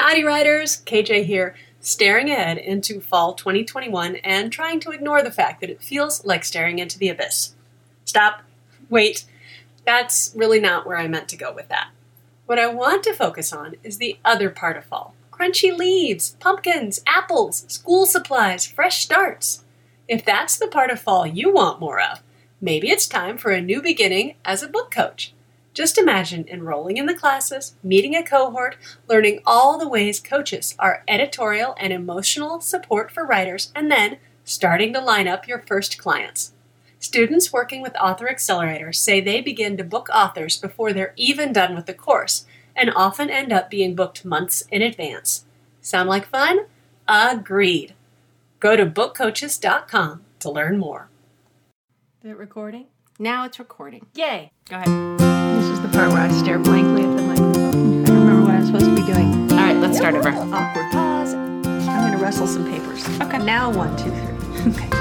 Howdy writers, KJ here, staring ahead into fall 2021 and trying to ignore the fact that it feels like staring into the abyss. Stop. Wait. That's really not where I meant to go with that. What I want to focus on is the other part of fall. Crunchy leaves, pumpkins, apples, school supplies, fresh starts. If that's the part of fall you want more of, maybe it's time for a new beginning as a book coach. Just imagine enrolling in the classes, meeting a cohort, learning all the ways coaches are editorial and emotional support for writers, and then starting to line up your first clients. Students working with Author Accelerators say they begin to book authors before they're even done with the course, and often end up being booked months in advance. Sound like fun? Agreed. Go to bookcoaches.com to learn more. Is it recording? Now it's recording. Yay! Go ahead. This is the part where I stare blankly at the microphone. I don't remember what I'm supposed to be doing. All right, let's start over. Awkward pause. I'm going to rustle some papers. Okay. Now 1, 2, 3. Okay.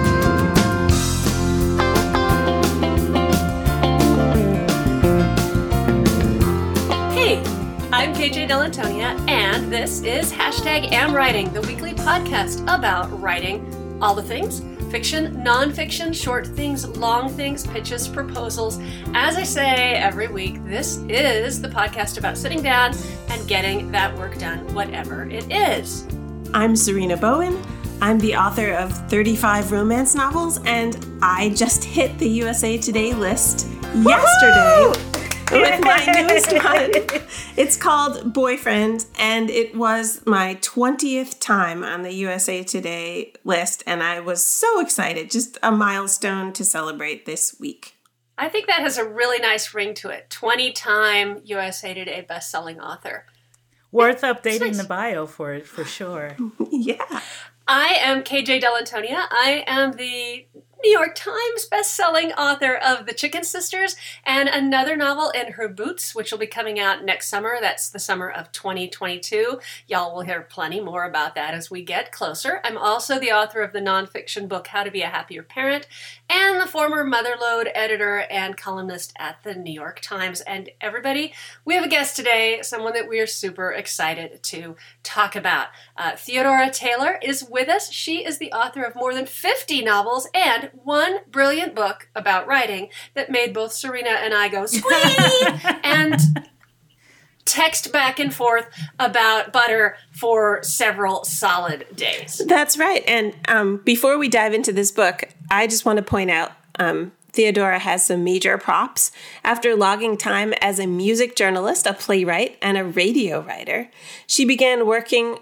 Hey, I'm KJ Delantonia, and this is #AmWriting, the weekly podcast about writing all the things. Fiction, nonfiction, short things, long things, pitches, proposals. As I say every week, this is the podcast about sitting down and getting that work done, whatever it is. I'm Serena Bowen. I'm the author of 35 romance novels, and I just hit the USA Today list yesterday with my newest one. It's called Boyfriend, and it was my 20th time on the USA Today list, and I was so excited. Just a milestone to celebrate this week. I think that has a really nice ring to it. 20-time USA Today bestselling author. Worth updating the bio for sure. Yeah. I am KJ Delantonia. I am the New York Times bestselling author of The Chicken Sisters and another novel in her boots, which will be coming out next summer. That's the summer of 2022. Y'all will hear plenty more about that as we get closer. I'm also the author of the nonfiction book, How to Be a Happier Parent, and the former Motherlode editor and columnist at the New York Times. And everybody, we have a guest today, someone that we are super excited to talk about. Theodora Taylor is with us. She is the author of more than 50 novels and one brilliant book about writing that made both Serena and I go squee and text back and forth about butter for several solid days. That's right. And before we dive into this book, I just want to point out Theodora has some major props. After logging time as a music journalist, a playwright, and a radio writer, she began writing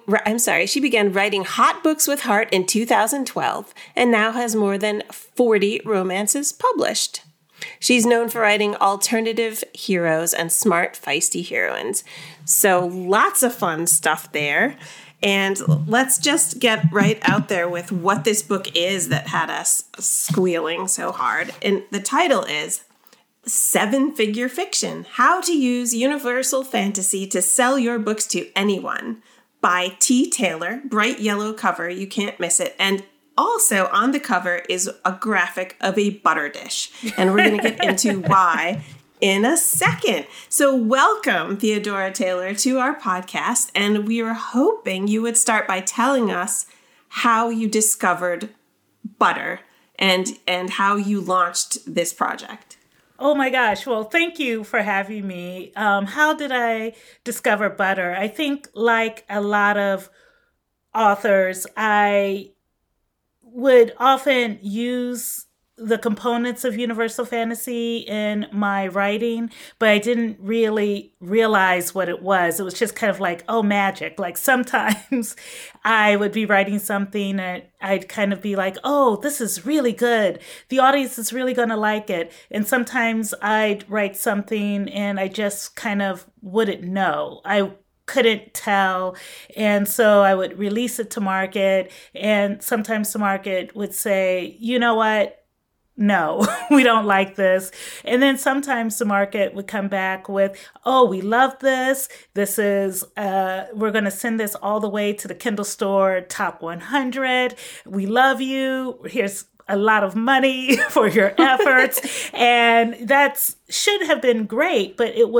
Hot Books with Heart in 2012 and now has more than 40 romances published. She's known for writing alternative heroes and smart, feisty heroines. So lots of fun stuff there. And let's just get right out there with what this book is that had us squealing so hard. And the title is Seven-Figure Fiction: How to Use Universal Fantasy to Sell Your Books to Anyone by T. Taylor. Bright yellow cover, you can't miss it. And also on the cover is a graphic of a butter dish. And we're going to get into why in a second. So welcome, Theodora Taylor, to our podcast. And we were hoping you would start by telling us how you discovered butter and how you launched this project. Oh my gosh. Well, thank you for having me. How did I discover butter? I think like a lot of authors, I would often use the components of universal fantasy in my writing, but I didn't really realize what it was. It was just kind of like, oh, magic. Like sometimes I would be writing something and I'd kind of be like, oh, this is really good. The audience is really going to like it. And sometimes I'd write something and I just kind of wouldn't know. I couldn't tell. And so I would release it to market. And sometimes the market would say, you know what? No, we don't like this. And then sometimes the market would come back with, oh, we love this. This is, we're going to send this all the way to the Kindle store top 100. We love you. Here's a lot of money for your efforts. And that should have been great, but it was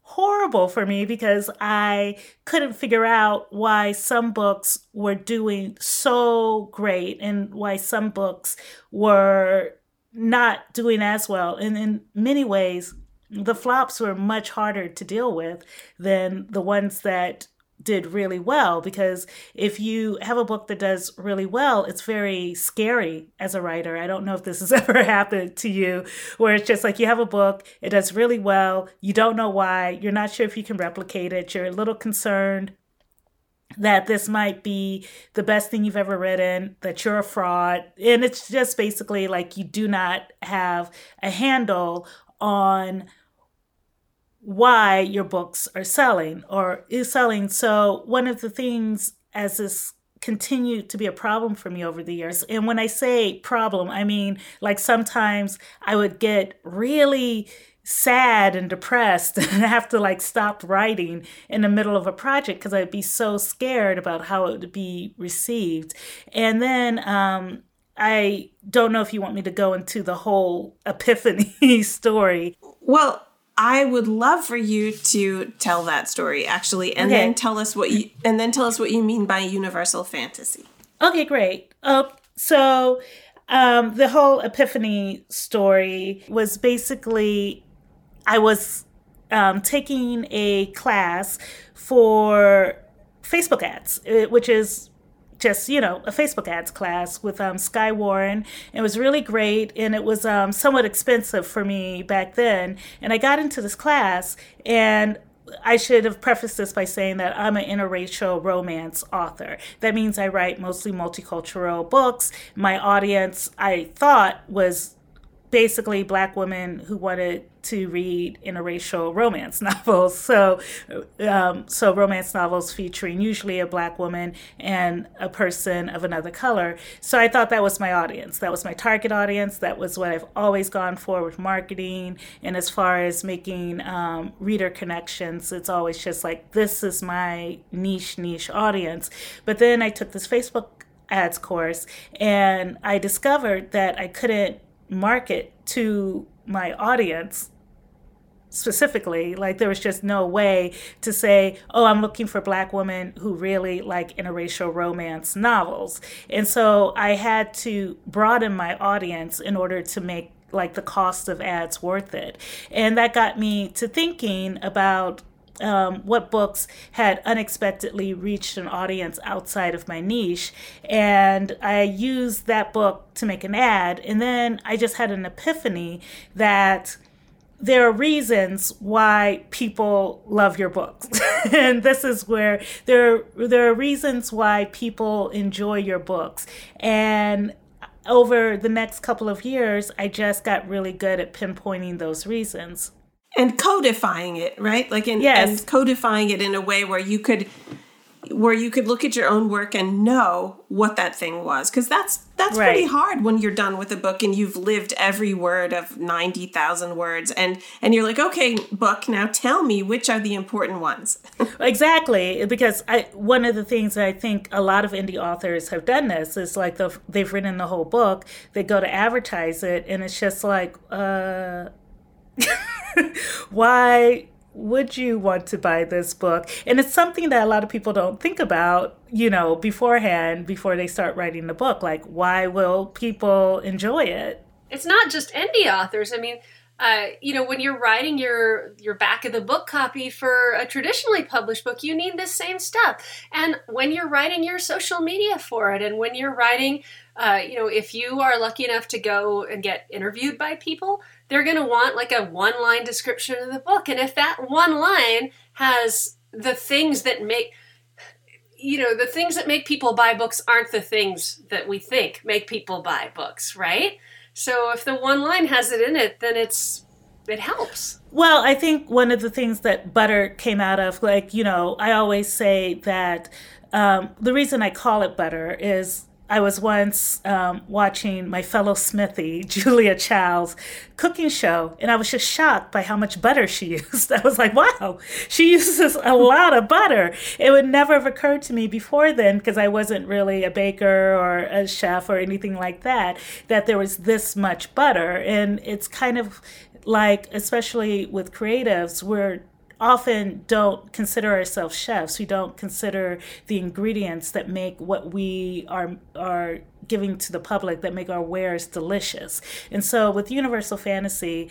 horrible for me because I couldn't figure out why some books were doing so great and why some books were not doing as well. And in many ways, the flops were much harder to deal with than the ones that did really well, because if you have a book that does really well, it's very scary as a writer. I don't know if this has ever happened to you, where it's just like you have a book, it does really well, you don't know why, you're not sure if you can replicate it, you're a little concerned that this might be the best thing you've ever written, that you're a fraud. And it's just basically like you do not have a handle on why your books are selling or is selling. So one of the things, as this continued to be a problem for me over the years, and when I say problem, I mean like sometimes I would get really sad and depressed and have to like stop writing in the middle of a project because I'd be so scared about how it would be received. And then I don't know if you want me to go into the whole epiphany story. Well, I would love for you to tell that story, actually, and then tell us what you mean by universal fantasy. Okay, great. So the whole epiphany story was basically I was taking a class for Facebook ads, which is just, a Facebook ads class with Sky Warren. It was really great, and it was somewhat expensive for me back then. And I got into this class, and I should have prefaced this by saying that I'm an interracial romance author. That means I write mostly multicultural books. My audience, I thought, was basically Black women who wanted to read interracial romance novels. So romance novels featuring usually a Black woman and a person of another color. So I thought that was my audience. That was my target audience. That was what I've always gone for with marketing. And as far as making reader connections, it's always just like, this is my niche audience. But then I took this Facebook ads course, and I discovered that I couldn't market to my audience specifically. Like, there was just no way to say, oh, I'm looking for Black women who really like interracial romance novels. And so I had to broaden my audience in order to make like the cost of ads worth it. And that got me to thinking about what books had unexpectedly reached an audience outside of my niche. And I used that book to make an ad. And then I just had an epiphany that there are reasons why people love your books. And this is where there are reasons why people enjoy your books. And over the next couple of years, I just got really good at pinpointing those reasons. And codifying it, right? Yes. And codifying it in a way where you could look at your own work and know what that thing was. Because that's right. Pretty hard when you're done with a book and you've lived every word of 90,000 words. And you're like, okay, book, now tell me which are the important ones. Exactly. Because one of the things that I think a lot of indie authors have done this is like they've written the whole book, they go to advertise it, and it's just like, why would you want to buy this book? And it's something that a lot of people don't think about, beforehand, before they start writing the book. Like, why will people enjoy it? It's not just indie authors. I mean, when you're writing your back of the book copy for a traditionally published book, you need this same stuff. And when you're writing your social media for it, and when you're writing, if you are lucky enough to go and get interviewed by people, they're going to want like a one-line description of the book. And if that one line has the things that make, the things that make people buy books aren't the things that we think make people buy books, right? So if the one line has it in it, then it helps. Well, I think one of the things that Butter came out of, I always say that the reason I call it Butter is I was once watching my fellow Smithy, Julia Child's cooking show, and I was just shocked by how much butter she used. I was like, wow, she uses a lot of butter. It would never have occurred to me before then, because I wasn't really a baker or a chef or anything like that there was this much butter. And it's kind of like, especially with creatives, we're often don't consider ourselves chefs. We don't consider the ingredients that make what we are giving to the public, that make our wares delicious. And so with Universal Fantasy,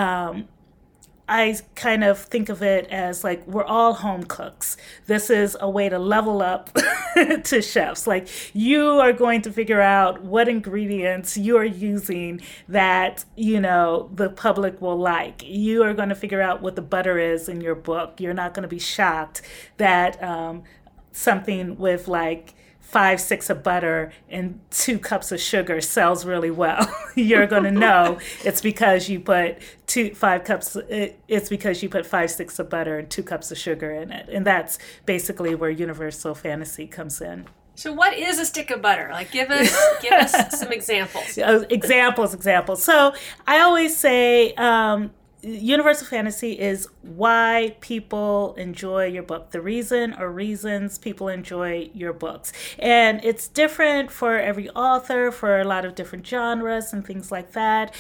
I kind of think of it as like we're all home cooks. This is a way to level up to chefs. Like, you are going to figure out what ingredients you are using that, the public will like. You are going to figure out what the butter is in your book. You're not going to be shocked that something with like 5, 6 of butter and 2 cups of sugar sells really well. You're going to know it's because you put 5, 6 of butter and 2 cups of sugar in it. And that's basically where Universal Fantasy comes in. So what is a stick of butter? Like, give us some examples. Examples. So I always say, Universal Fantasy is why people enjoy your book, the reason or reasons people enjoy your books. And it's different for every author, for a lot of different genres and things like that.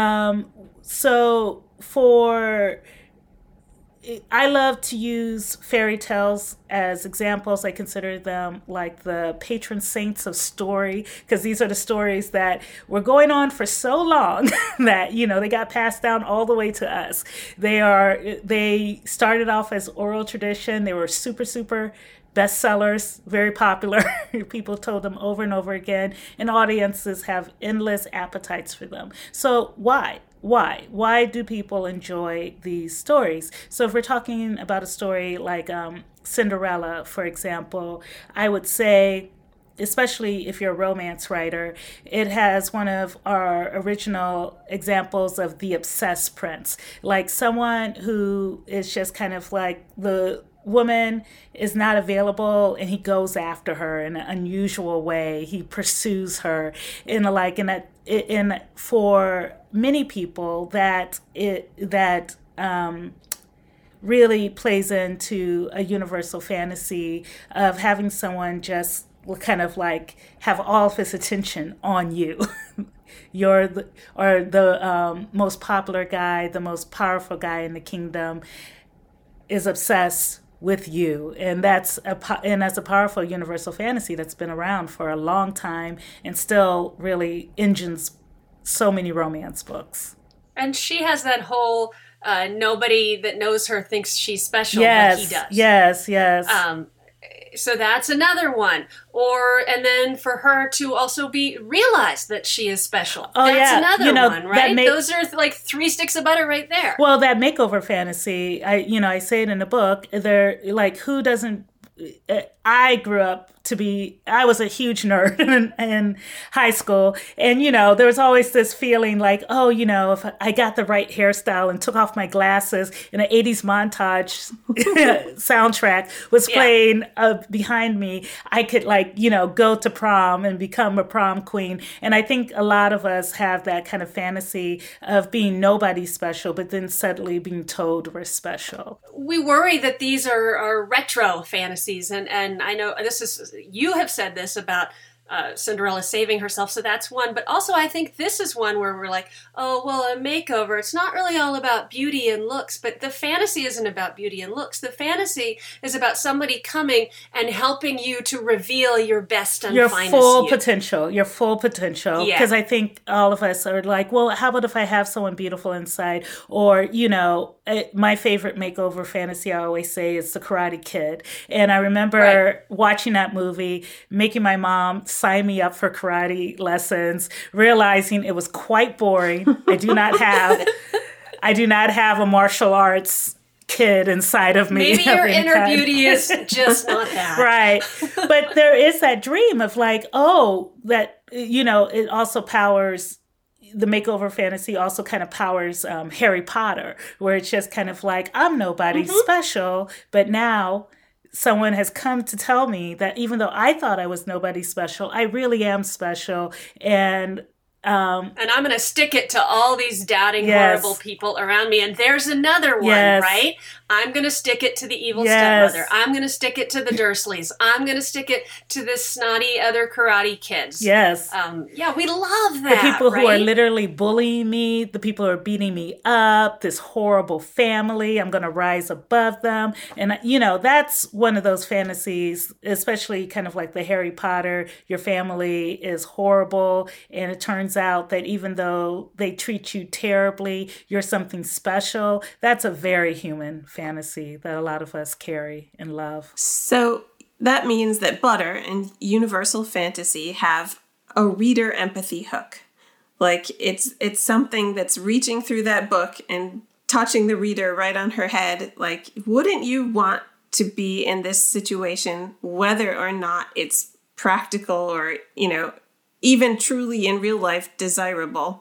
I love to use fairy tales as examples. I consider them like the patron saints of story, because these are the stories that were going on for so long that, they got passed down all the way to us. They started off as oral tradition. They were super, super bestsellers, very popular. People told them over and over again, and audiences have endless appetites for them. So why? Why do people enjoy these stories? So if we're talking about a story like Cinderella, for example, I would say, especially if you're a romance writer, it has one of our original examples of the obsessed prince, like someone who is just kind of like the woman is not available and he goes after her in an unusual way. He pursues her for many people that really plays into a universal fantasy of having someone just kind of like have all of his attention on you. You're the most popular guy, the most powerful guy in the kingdom is obsessed with you, and that's a powerful universal fantasy that's been around for a long time and still really engines so many romance books. And she has that whole nobody that knows her thinks she's special, like he does. Yes. So that's another one. And then for her to also realize that she is special. That's another one, right? Those are like 3 sticks of butter right there. Well, that makeover fantasy, I say it in the book, they're like, who doesn't, I grew up I was a huge nerd in high school. And, there was always this feeling like, if I got the right hairstyle and took off my glasses and an 80s montage soundtrack was playing behind me, I could go to prom and become a prom queen. And I think a lot of us have that kind of fantasy of being nobody special, but then suddenly being told we're special. We worry that these are retro fantasies. And I know you have said this about Cinderella saving herself, so that's one. But also I think this is one where we're like, oh, well, a makeover, it's not really all about beauty and looks, but the fantasy isn't about beauty and looks. The fantasy is about somebody coming and helping you to reveal your best and finest your full potential. Because I think all of us are like, well, how about if I have someone beautiful inside? Or, my favorite makeover fantasy, I always say, is The Karate Kid. And I remember watching that movie, making my mom sign me up for karate lessons, realizing it was quite boring. I do not have a martial arts kid inside of me. Maybe your inner beauty is just not that. Right. But there is that dream of like, it also powers, the makeover fantasy also kind of powers Harry Potter, where it's just kind of like, I'm nobody special, but now someone has come to tell me that even though I thought I was nobody special, I really am special. And And I'm going to stick it to all these doubting, Yes. horrible people around me. And there's another one, Yes. right? I'm going to stick it to the evil Yes. stepmother. I'm going to stick it to the Dursleys. I'm going to stick it to the snotty other karate kids. Yes. Yeah, we love The that. people who are right? literally bullying me, the people who are beating me up, this horrible family, I'm going to rise above them. And, that's one of those fantasies, especially kind of like the Harry Potter, your family is horrible. And it turns out that even though they treat you terribly, you're something special. That's a very human fantasy that a lot of us carry and love. So that means that Butter and Universal Fantasy have a reader empathy hook. Like it's something that's reaching through that book and touching the reader right on her head. Like, wouldn't you want to be in this situation, whether or not it's practical or, even truly in real life desirable?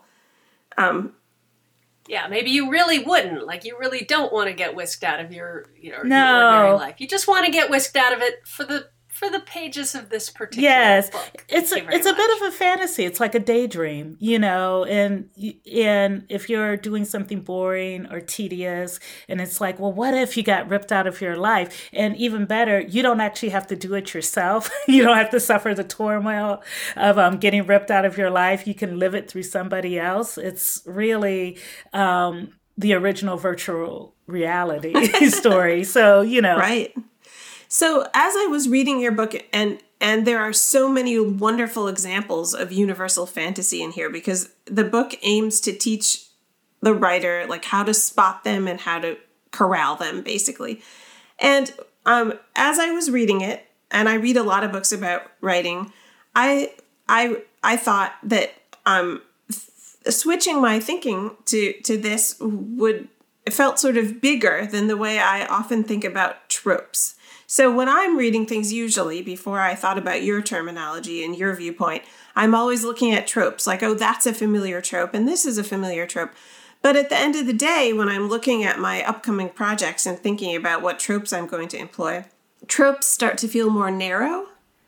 Yeah, maybe you really wouldn't. Like, you really don't want to get whisked out of your, your No. ordinary life. You just want to get whisked out of it for the pages of this particular Yes, book. it's Thank you very a bit much. of a fantasy. It's like a daydream, and if you're doing something boring or tedious, and it's like, well, what if you got ripped out of your life? And even better, you don't actually have to do it yourself. You don't have to suffer the turmoil of getting ripped out of your life. You can live it through somebody else. It's really the original virtual reality story. So Right. So as I was reading your book, and there are so many wonderful examples of universal fantasy in here, because the book aims to teach the writer like how to spot them and how to corral them, basically. And as I was reading it, and I read a lot of books about writing, I thought that switching my thinking to this it felt sort of bigger than the way I often think about tropes. So when I'm reading things, usually before I thought about your terminology and your viewpoint, I'm always looking at tropes like, oh, that's a familiar trope and this is a familiar trope. But at the end of the day, when I'm looking at my upcoming projects and thinking about what tropes I'm going to employ, tropes start to feel more narrow.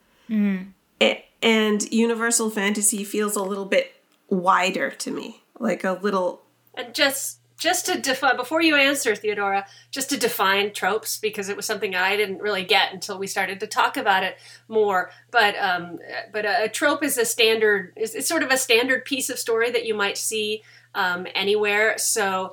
And universal fantasy feels a little bit wider to me, like a little... And just to define, before you answer, Theodora, just to define tropes, because it was something I didn't really get until we started to talk about it more. But a trope is it's sort of a standard piece of story that you might see anywhere. So,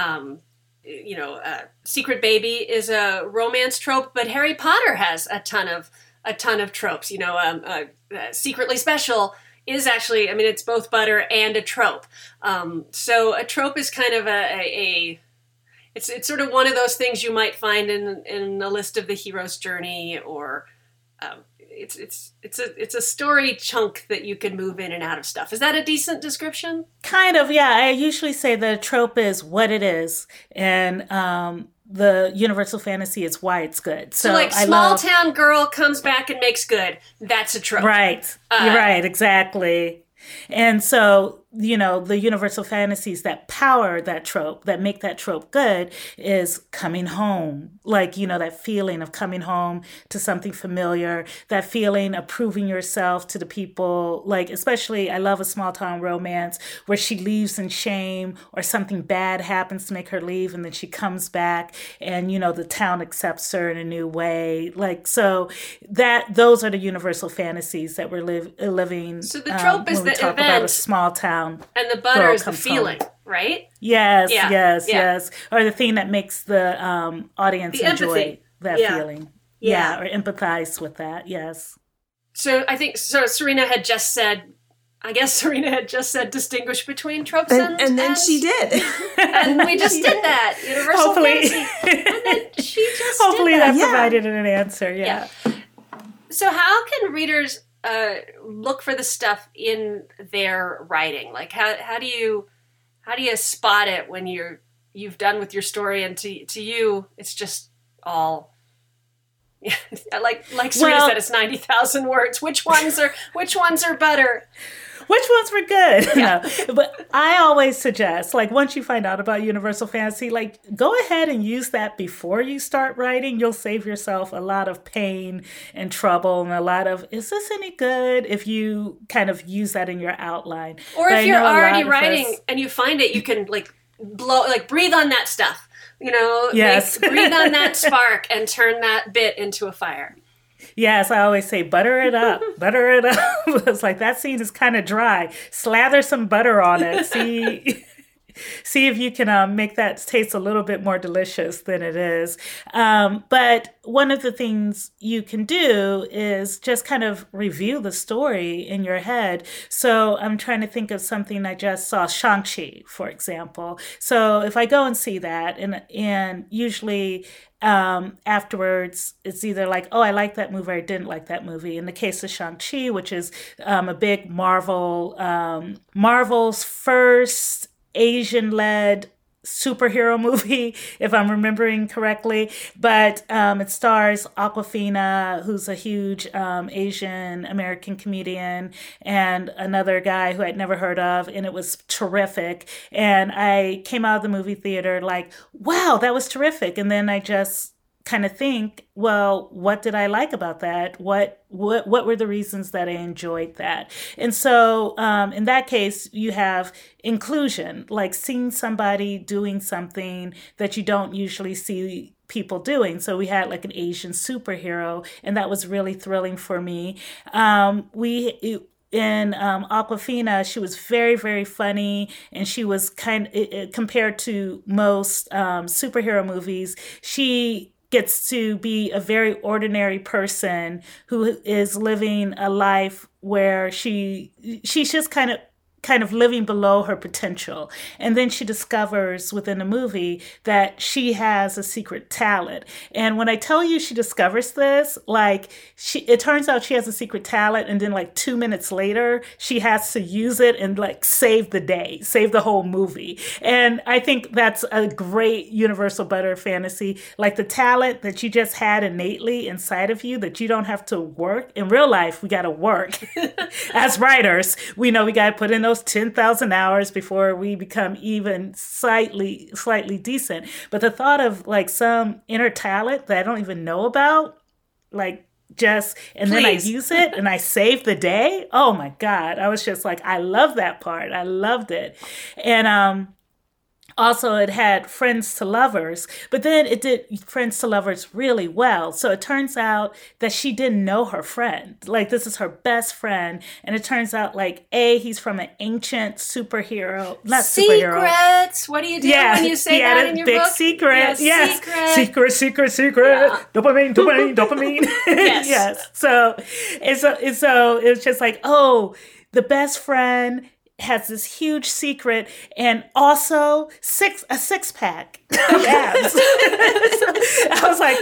Secret Baby is a romance trope, but Harry Potter has a ton of tropes. Secretly Special is actually, it's both butter and a trope. So a trope is kind of it's sort of one of those things you might find in a list of the hero's journey, or it's a story chunk that you can move in and out of stuff. Is that a decent description? Kind of, yeah. I usually say the trope is what it is, and the universal fantasy is why it's good. So like small town girl comes back and makes good. That's a trope. Right. You're right. Exactly. And so, the universal fantasies that power that trope, that make that trope good, is coming home. Like, that feeling of coming home to something familiar, that feeling of proving yourself to the people. Like, especially, I love a small town romance where she leaves in shame or something bad happens to make her leave, and then she comes back and, the town accepts her in a new way. Like, so those are the universal fantasies that we're living. So the trope is when we the talk event. About a small town. And the butter is the comes feeling, home. right? Yes, Yeah, yes, yeah. yes. Or the thing that makes the audience The enjoy empathy. that Yeah. feeling. Yeah. Or empathize with that, yes. So I think Serena had just said distinguish between tropes And then she did. And we just did that. Universal Hopefully. fantasy. And then she just Hopefully did that that. Yeah. provided an answer, yeah. So how can readers look for the stuff in their writing? Like how do you spot it when you've done with your story, and to you it's just all like Serena said, it's 90,000 words. Which ones are better? Which ones were good? No. But I always suggest, like, once you find out about Universal Fantasy, like, go ahead and use that before you start writing. You'll save yourself a lot of pain and trouble and a lot of, is this any good? If you kind of use that in your outline. Or if you're already writing and you find it, you can breathe on that stuff. Yes. Breathe on that spark and turn that bit into a fire. Yes, I always say butter it up, butter it up. It's like that scene is kind of dry. Slather some butter on it. See if you can make that taste a little bit more delicious than it is. But one of the things you can do is just kind of review the story in your head. So I'm trying to think of something I just saw, Shang-Chi, for example. So if I go and see that, and usually afterwards, it's either like, oh, I like that movie or I didn't like that movie. In the case of Shang-Chi, which is a big Marvel's first Asian-led superhero movie, if I'm remembering correctly. But it stars Awkwafina, who's a huge Asian American comedian, and another guy who I'd never heard of, and it was terrific. And I came out of the movie theater like, wow, that was terrific. And then I just kind of think, well, what did I like about that? What were the reasons that I enjoyed that? And so in that case, you have inclusion, like seeing somebody doing something that you don't usually see people doing. So we had like an Asian superhero, and that was really thrilling for me. In Awkwafina, she was very, very funny, and she was compared to most superhero movies, she gets to be a very ordinary person who is living a life where she's just kind of living below her potential. And then she discovers within the movie that she has a secret talent. And when I tell you she discovers this, it turns out she has a secret talent, and then 2 minutes later, she has to use it and save the day, save the whole movie. And I think that's a great universal butter fantasy, like the talent that you just had innately inside of you that you don't have to work. In real life, we got to work. As writers, we know we got to put in those 10,000 hours before we become even slightly decent. But the thought of some inner talent that I don't even know about, then I use it and I save the day. Oh my God. I was just I love that part. I loved it. And, also, it had Friends to Lovers, but then it did Friends to Lovers really well. So it turns out that she didn't know her friend. This is her best friend. And it turns out, he's from an ancient superhero. Not superhero. Secrets! What do you do when you say that in your big book? Secret. Yes. Secret. Yeah. Dopamine. Yes. So it's just the best friend has this huge secret and also a six-pack of abs. So I was like,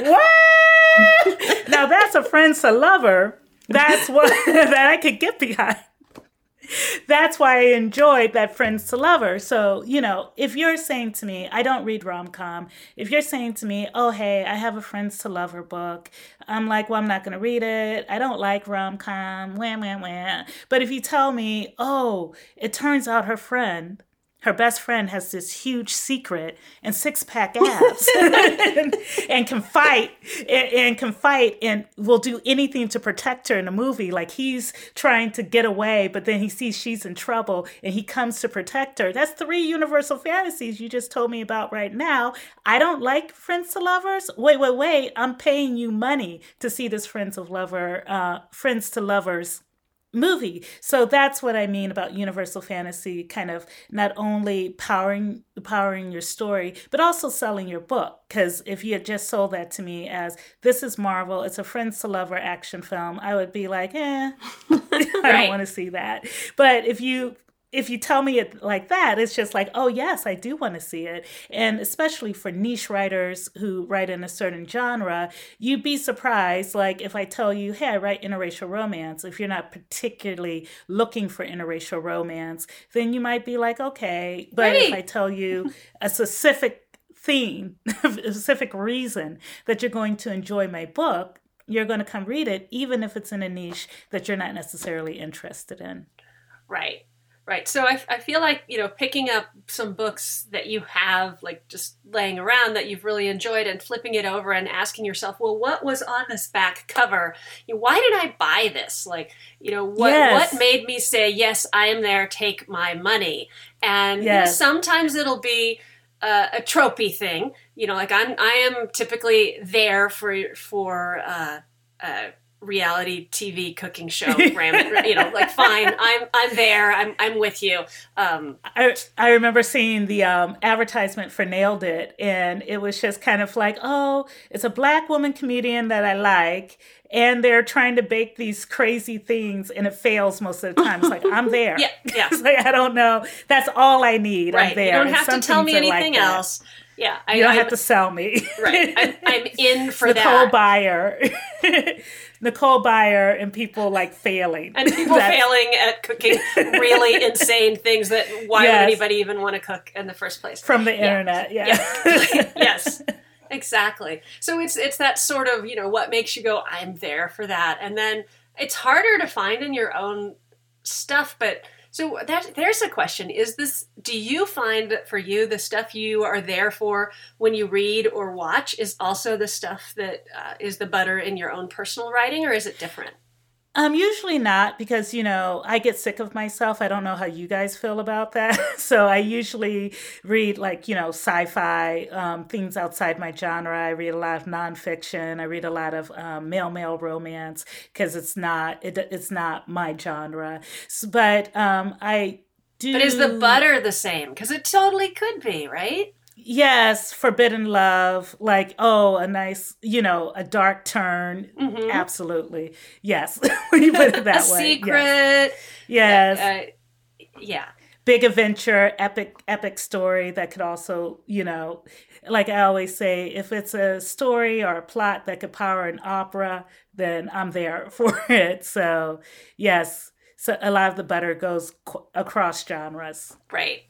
what? Now that's a Friends to Lover. That's what that I could get behind. That's why I enjoyed that Friends to Lover. So, if you're saying to me, I don't read rom-com. If you're saying to me, oh, hey, I have a Friends to Lover book, I'm like, well, I'm not going to read it. I don't like rom-com. Wah. But if you tell me, oh, it turns out her best friend has this huge secret and six-pack abs and can fight and will do anything to protect her in the movie. He's trying to get away, but then he sees she's in trouble and he comes to protect her. That's 3 universal fantasies you just told me about right now. I don't like Friends to Lovers. Wait. I'm paying you money to see this Friends to Lovers movie. So that's what I mean about universal fantasy, kind of not only powering your story, but also selling your book. Because if you had just sold that to me as, this is Marvel, it's a Friends to Lover action film, I would be like, I don't want to see that. But if you tell me it like that, it's just oh, yes, I do want to see it. And especially for niche writers who write in a certain genre, you'd be surprised, if I tell you, hey, I write interracial romance. If you're not particularly looking for interracial romance, then you might be like, okay. But if I tell you a specific theme, a specific reason that you're going to enjoy my book, you're going to come read it, even if it's in a niche that you're not necessarily interested in. Right. Right. So I feel like, picking up some books that you have like just laying around that you've really enjoyed and flipping it over and asking yourself, well, what was on this back cover? Why did I buy this? Like, what made me say, yes, I am there, take my money? And sometimes it'll be a tropey thing, like I am typically there for reality TV cooking show, ramen, like fine, I'm there, I'm with you. I remember seeing the advertisement for Nailed It, and it was just kind of like, oh, it's a Black woman comedian that I like, and they're trying to bake these crazy things, and it fails most of the time. It's like, I'm there. Yeah. It's like, I don't know. That's all I need. Right. I'm there. You don't have to tell me anything else. Yeah. You don't have to sell me. Right. I'm in for Nicole that. Nicole Byer and people like failing. And people failing at cooking really insane things that why would anybody even want to cook in the first place? From the internet, Yes, exactly. So it's that sort of, what makes you go, I'm there for that. And then it's harder to find in your own stuff, but so there's a question. Do you find that for you, the stuff you are there for when you read or watch is also the stuff that is the butter in your own personal writing, or is it different? Usually not, because, I get sick of myself. I don't know how you guys feel about that. So I usually read sci-fi, things outside my genre. I read a lot of nonfiction. I read a lot of male romance because it's not my genre. But I do. But is the butter the same? Because it totally could be, right? Yes, forbidden love, like, a nice, a dark turn. Mm-hmm. Absolutely. Yes. When you put it that way. A secret. Yes. Yeah. Big adventure, epic story that could also, like I always say, if it's a story or a plot that could power an opera, then I'm there for it. So, yes. So a lot of the butter goes across genres. Right.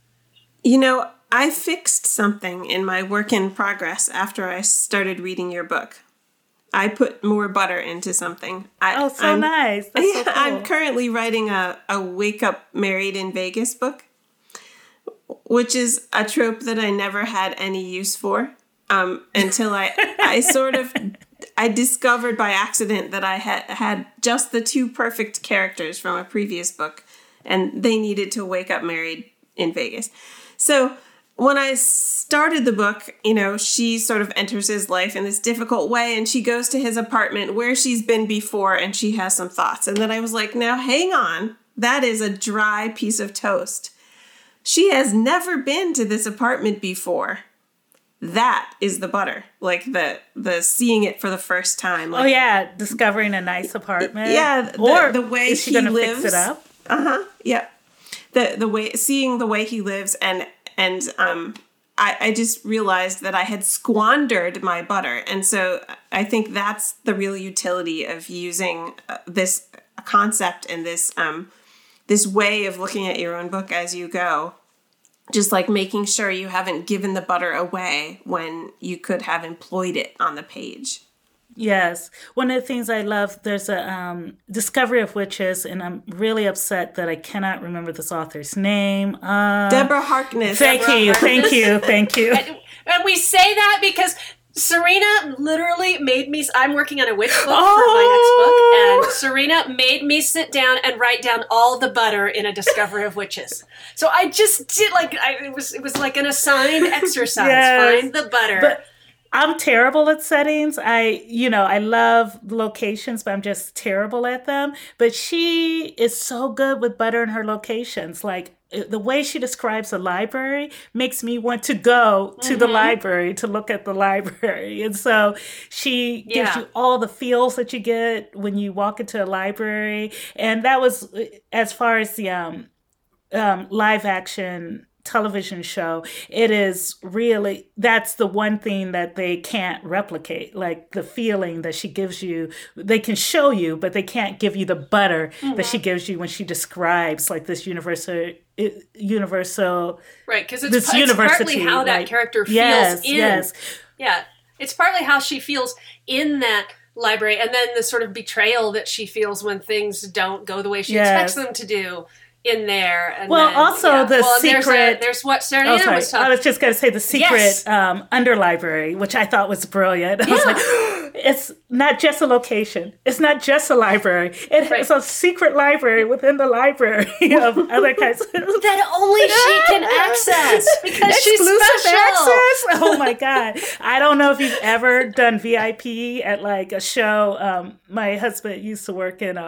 I fixed something in my work in progress after I started reading your book. I put more butter into something. Nice. That's so cool. I'm currently writing a Wake Up Married in Vegas book, which is a trope that I never had any use for until I discovered by accident that I had just the two perfect characters from a previous book, and they needed to wake up married in Vegas. So when I started the book, she sort of enters his life in this difficult way, and she goes to his apartment where she's been before, and she has some thoughts. And then I was like, now hang on, that is a dry piece of toast. She has never been to this apartment before. That is the butter, like the seeing it for the first time. Like, discovering a nice apartment. Yeah, the way is she gonna fix it up? Yeah, seeing the way he lives, and I just realized that I had squandered my butter, and so I think that's the real utility of using this concept and this way of looking at your own book as you go. Just like making sure you haven't given the butter away when you could have employed it on the page. Yes. One of the things I love, there's a Discovery of Witches, and I'm really upset that I cannot remember this author's name. Deborah Harkness. Thank you. And we say that because Serena literally made me, I'm working on a witch book for my next book, and Serena made me sit down and write down all the butter in a Discovery of Witches. So I just did it was like an assigned exercise. Yes, find the butter. But I'm terrible at settings. I love locations, but I'm just terrible at them. But she is so good with butter in her locations. Like, the way she describes a library makes me want to go to the library to look at the library. And so she gives you all the feels that you get when you walk into a library. And that was, as far as the live action television show, it is really, that's the one thing that they can't replicate, like the feeling that she gives you. They can show you, but they can't give you the butter that she gives you when she describes like this universal right, because it's partly how that character feels it's partly how she feels in that library, and then the sort of betrayal that she feels when things don't go the way she expects them to do. in there. And well, then, also the secret. There's what Sarah Nina was talking. I was just going to say the secret Yes. Underlibrary, which I thought was brilliant. I was like, it's not just a location. It's not just a library. It's a secret library within the library of other kinds that only she can access because she's special. Access. Oh my God. I don't know if you've ever done VIP at like a show. My husband used to work in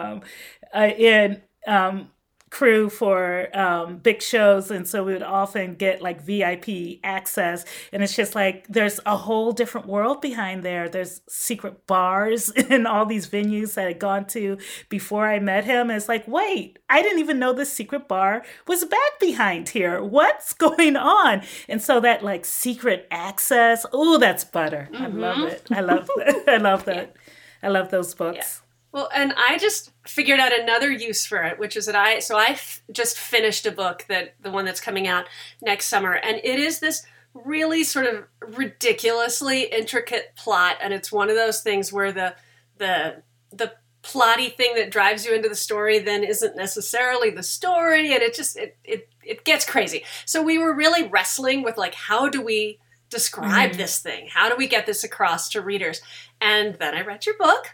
crew for big shows, and so we would often get like VIP access, and it's just like there's a whole different world behind there. There's secret bars in all these venues that I'd gone to before I met him, and it's like, wait, I didn't even know this secret bar was back behind here. What's going on? And so that like secret access, oh, that's butter. I love it. I love that. I love that. I love those books. Yeah. Well, and I just figured out another use for it, which is that I just finished a book, the one that's coming out next summer, and it is this really sort of ridiculously intricate plot, and it's one of those things where the plotty thing that drives you into the story then isn't necessarily the story, and it gets crazy. So we were really wrestling with like, how do we describe this thing? How do we get this across to readers? And then I read your book.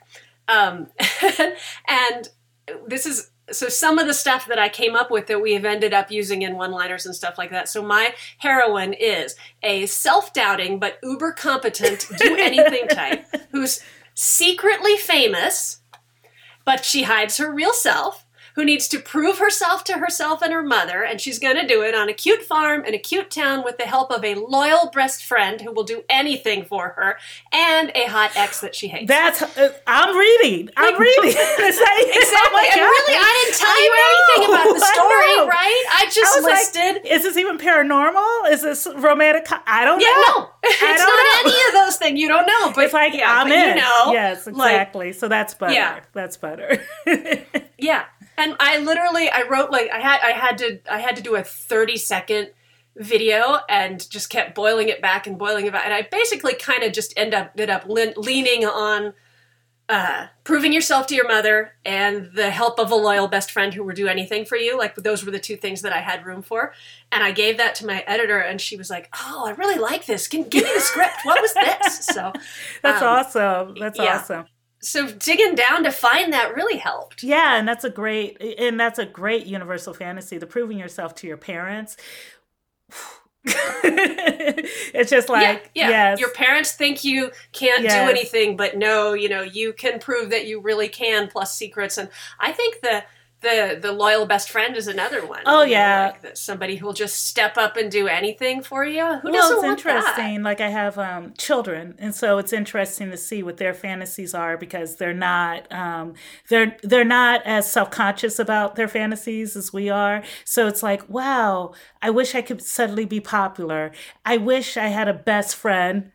And this is, so some of the stuff that I came up with that we have ended up using in one-liners and stuff like that. So my heroine is a self-doubting but uber competent do-anything type who's secretly famous, but she hides her real self, who needs to prove herself to herself and her mother, and she's going to do it on a cute farm in a cute town with the help of a loyal best friend who will do anything for her, and a hot ex that she hates. That's I'm reading. Exactly. Oh, and really, I didn't tell you anything about the story, right? I just listed. Like, is this even paranormal? Is this romantic? I don't know. No, it's not any of those things. You don't know, but it's like I'm in. You know, yes, exactly. Like, so that's butter. Yeah. That's butter. Yeah. And I wrote like I had to do a 30-second video and just kept boiling it back and boiling it back. And I basically kind of just ended up leaning on proving yourself to your mother and the help of a loyal best friend who will do anything for you. Like those were the two things that I had room for. And I gave that to my editor, and she was like, "Oh, I really like this. Give me the script. What was this?" So that's awesome. That's awesome. So digging down to find that really helped. Yeah, and that's a great universal fantasy. The proving yourself to your parents. It's just like, yes. Your parents think you can't do anything, but no, you can prove that you really can, plus secrets. And I think the loyal best friend is another one. Oh, yeah. Like somebody who will just step up and do anything for you. Who doesn't want interesting. that? Like I have children, and so it's interesting to see what their fantasies are, because they're not they're not as self-conscious about their fantasies as we are. So it's like, wow, I wish I could suddenly be popular. I wish I had a best friend.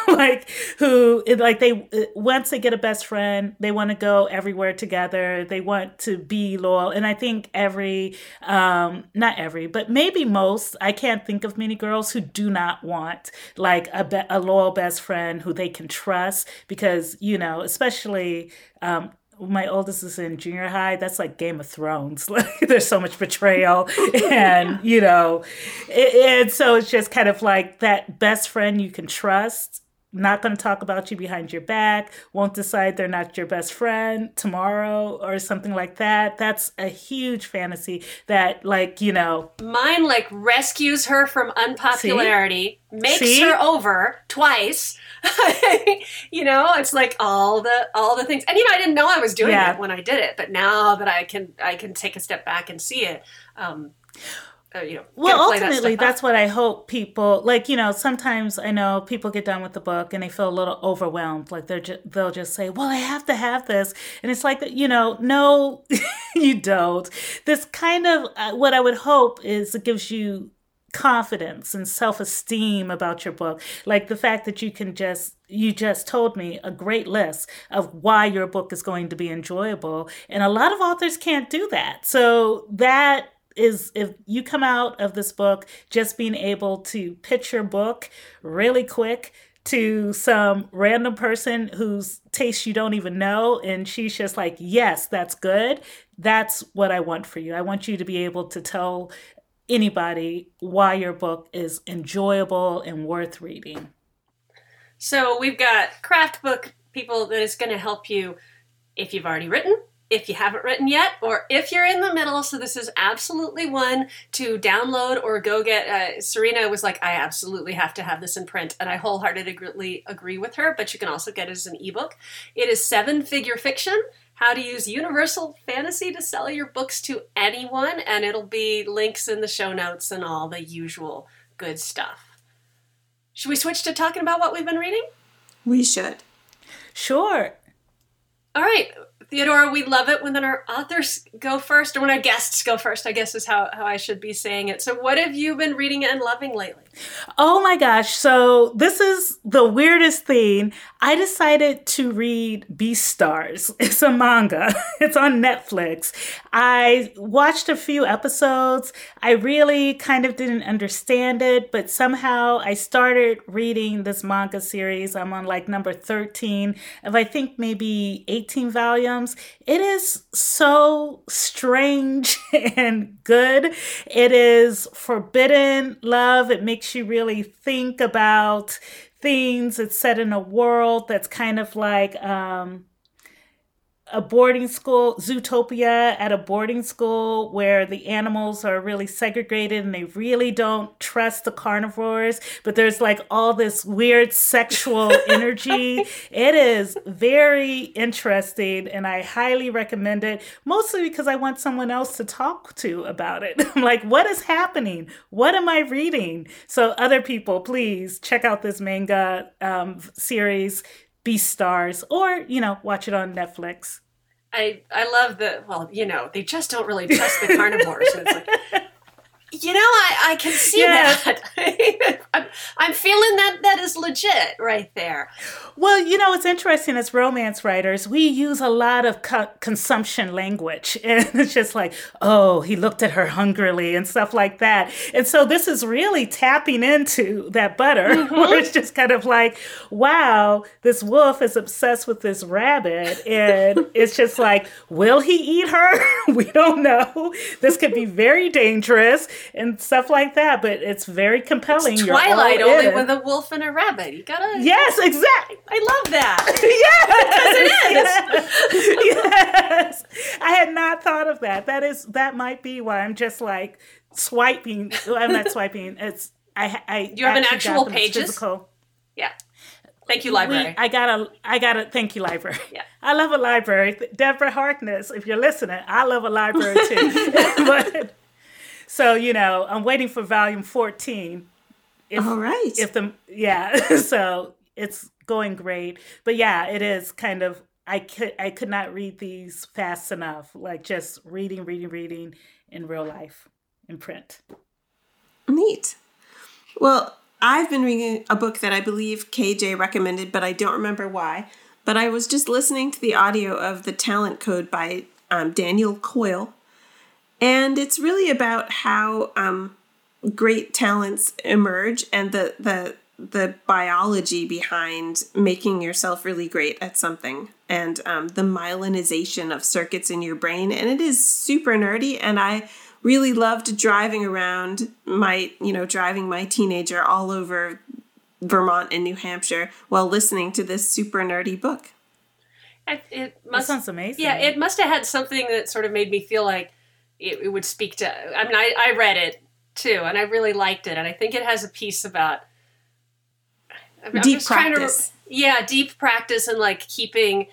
Once they get a best friend, they want to go everywhere together. They want to be loyal. And I think not every, but maybe most, I can't think of many girls who do not want like a loyal best friend who they can trust, because, especially, my oldest is in junior high. That's like Game of Thrones. Like there's so much betrayal, and and so it's just kind of like that best friend you can trust, not going to talk about you behind your back, won't decide they're not your best friend tomorrow or something like that. That's a huge fantasy that, mine like rescues her from unpopularity, makes her over twice. It's like all the things, and I didn't know I was doing it when I did it, but now that I can take a step back and see it. Well, ultimately, that's what I hope people sometimes I know people get done with the book and they feel a little overwhelmed. Like they'll just say, well, I have to have this. And it's like, no, you don't. This kind of what I would hope is it gives you confidence and self-esteem about your book. Like the fact that you just told me a great list of why your book is going to be enjoyable. And a lot of authors can't do that. So that is, if you come out of this book just being able to pitch your book really quick to some random person whose taste you don't even know. And she's just like, yes, that's good. That's what I want for you. I want you to be able to tell anybody why your book is enjoyable and worth reading. So we've got craft book people that is going to help you if you've already written, if you haven't written yet, or if you're in the middle. So this is absolutely one to download or go get. Serena was like, I absolutely have to have this in print. And I wholeheartedly agree with her, but you can also get it as an ebook. It is 7-Figure Fiction, how to use universal fantasy to sell your books to anyone. And it'll be links in the show notes and all the usual good stuff. Should we switch to talking about what we've been reading? We should. Sure. All right. Theodora, we love it when our authors go first, or when our guests go first, I guess is how I should be saying it. So what have you been reading and loving lately? Oh my gosh. So this is the weirdest thing. I decided to read Beastars. It's a manga. It's on Netflix. I watched a few episodes. I really kind of didn't understand it, but somehow I started reading this manga series. I'm on like number 13 of I think maybe 18 volumes. It is so strange and good. It is forbidden love. It makes you really think about things. It's set in a world that's kind of like a boarding school, Zootopia at a boarding school where the animals are really segregated and they really don't trust the carnivores, but there's like all this weird sexual energy. It is very interesting and I highly recommend it, mostly because I want someone else to talk to about it. I'm like, what is happening? What am I reading? So other people, please check out this manga series, Beastars, or, watch it on Netflix. I love they just don't really trust the carnivores. So it's like, I can see that. I'm feeling that is legit right there. Well, it's interesting as romance writers, we use a lot of consumption language. And it's just like, oh, he looked at her hungrily and stuff like that. And so this is really tapping into that butter, where it's just kind of like, wow, this wolf is obsessed with this rabbit. And it's just like, will he eat her? We don't know. This could be very dangerous and stuff like that, but it's very compelling. It's Twilight only with a wolf and a rabbit. You gotta. Yes, exactly. I love that. Yes, because it is. Yes, I had not thought of that. That might be why I'm just like swiping. I'm not swiping. It's I. You have an actual pages. Physical. Yeah. Thank you, library. I got a thank you, library. Yeah. I love a library. Deborah Harkness, if you're listening, I love a library too. But so, I'm waiting for volume 14. All right. So it's going great. But yeah, it is kind of, I could not read these fast enough. Like just reading in real life, in print. Neat. Well, I've been reading a book that I believe KJ recommended, but I don't remember why. But I was just listening to the audio of The Talent Code by Daniel Coyle. And it's really about how great talents emerge and the biology behind making yourself really great at something and the myelinization of circuits in your brain. And it is super nerdy. And I really loved driving around driving my teenager all over Vermont and New Hampshire while listening to this super nerdy book. That sounds amazing. Yeah, it must have had something that sort of made me feel like it would speak to, I read it too, and I really liked it. And I think it has a piece about deep practice. Deep practice and like keeping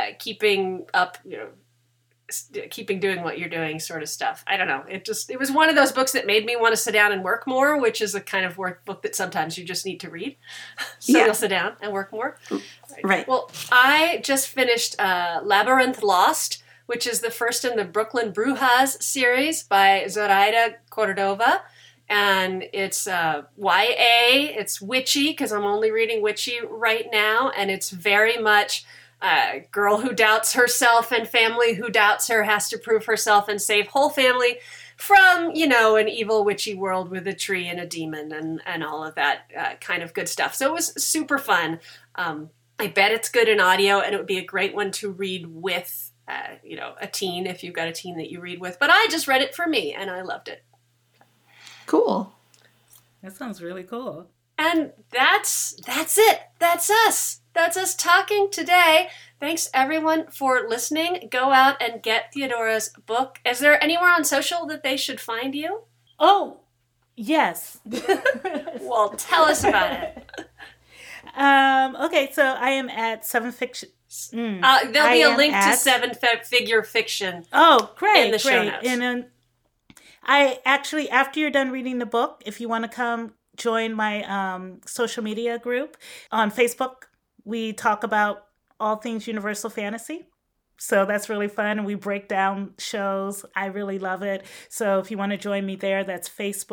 up, keeping doing what you're doing sort of stuff. I don't know. It was one of those books that made me want to sit down and work more, which is a kind of book that sometimes you just need to read. So you'll sit down and work more. Right. Well, I just finished Labyrinth Lost, which is the first in the Brooklyn Brujas series by Zoraida Cordova. And it's YA, it's witchy, because I'm only reading witchy right now, and it's very much a girl who doubts herself and family who doubts her has to prove herself and save whole family from, an evil witchy world with a tree and a demon and all of that kind of good stuff. So it was super fun. I bet it's good in audio, and it would be a great one to read with, a teen, if you've got a teen that you read with. But I just read it for me, and I loved it. Cool. That sounds really cool. And that's it. That's us. That's us talking today. Thanks, everyone, for listening. Go out and get Theodora's book. Is there anywhere on social that they should find you? Oh, yes. Well, tell us about it. Okay, so I am at Seven Fiction. There'll be a link to Seven Figure Fiction. Oh, great! In the show notes. And then I actually, after you're done reading the book, if you want to come join my social media group on Facebook, we talk about all things Universal Fantasy. So that's really fun, and we break down shows. I really love it. So if you want to join me there, that's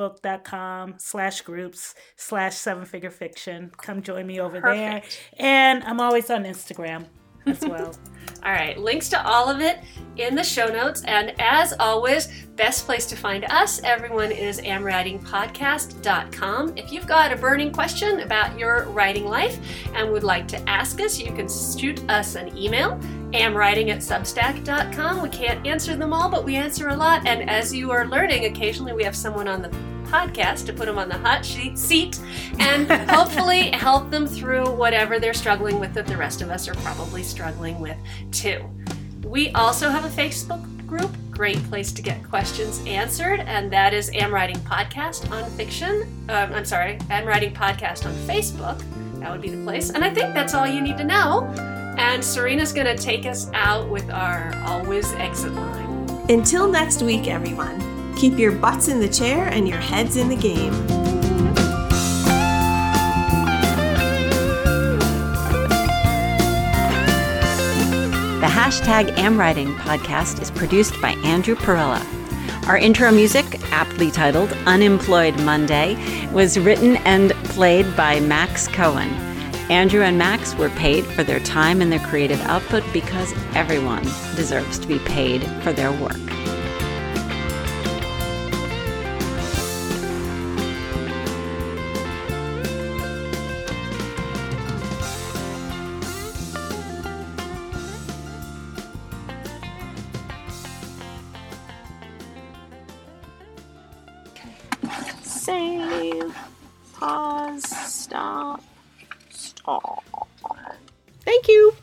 facebook.com/groups/7figurefiction. Come join me over there. And I'm always on Instagram as well. All right, links to all of it in the show notes. And as always, best place to find us, everyone, is amwritingpodcast.com. If you've got a burning question about your writing life and would like to ask us, you can shoot us an email, amwriting@substack.com. We can't answer them all, but we answer a lot. And as you are learning, occasionally we have someone on the podcast to put them on the hot seat and hopefully help them through whatever they're struggling with that the rest of us are probably struggling with too. We also have a Facebook group, great place to get questions answered, and that is Am Writing Podcast on Am Writing Podcast on Facebook. That would be the place. And I think that's all you need to know. And Serena's going to take us out with our always exit line. Until next week, everyone. Keep your butts in the chair and your heads in the game. The #AmWriting podcast is produced by Andrew Perella. Our intro music, aptly titled Unemployed Monday, was written and played by Max Cohen. Andrew and Max were paid for their time and their creative output because everyone deserves to be paid for their work. Save. Pause. Stop. Thank you.